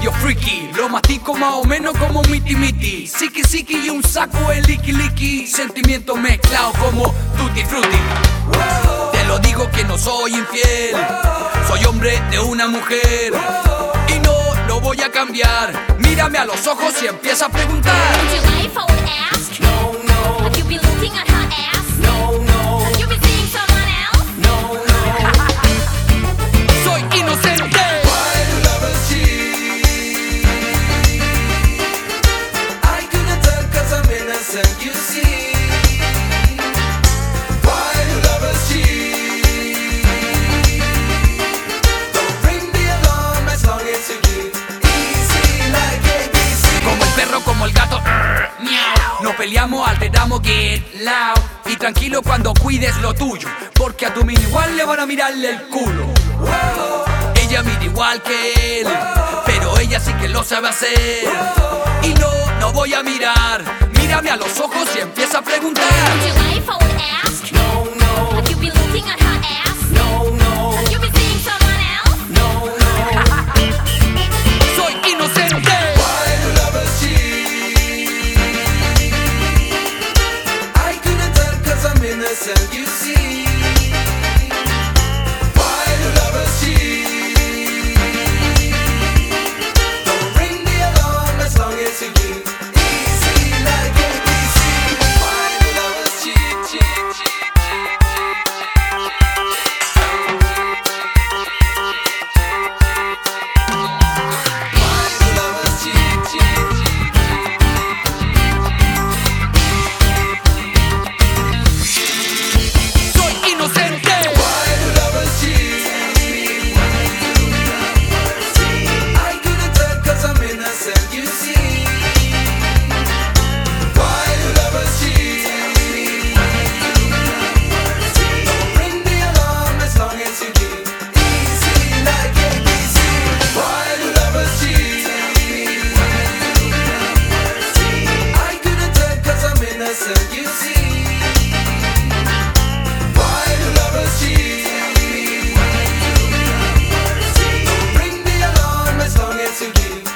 medio freaky. Lo mastico más o menos como un miti miti. Siki siki y un saco de liqui liqui. Sentimientos mezclados como tutti frutti. Te lo digo que no soy infiel. Soy hombre de una mujer. Y no voy a cambiar. Mírame a los ojos y empieza a preguntar. Would you lie if I would ask? No, no, Have you been looking at her ass? no, no, Have you been seeing someone else? no, no. Soy inocente. Why do lovers cheat? I couldn't tell 'cause I'm innocent, you see. Why do lovers cheat? Don't ring the alarm as long as you give. Easy like ABC. Como el perro, como el gato, miau. Nos peleamos, alteramos, get loud. Y tranquilo cuando cuides lo tuyo, porque a tu mini igual le van a mirarle el culo. Ella mira igual que él, pero ella sí que lo sabe hacer. Y no voy a mirar. Mírame a los ojos y empieza a preguntar. Would you lie if I would ask? No, no, Have you been looking at her ass? no, no, Have you been seeing someone else? no, no. Soy inocente. Why do lovers cheat? I couldn't tell 'cause I'm innocent, you see. Why do lovers cheat? Don't ring the alarm as long as you give. Easy like ABC. Why do lovers cheat, cheat, cheat, Why do lovers cheat, cheat, Soy inocente. Why do lovers cheat? I couldn't tell 'cause I'm innocent, you see. Why do lovers cheat? Don't ring the alarm as long as you give. Easy like ABC. Why do lovers cheat? I couldn't tell 'cause I'm innocent, you see. Why do lovers cheat? Don't ring the alarm as long as you give.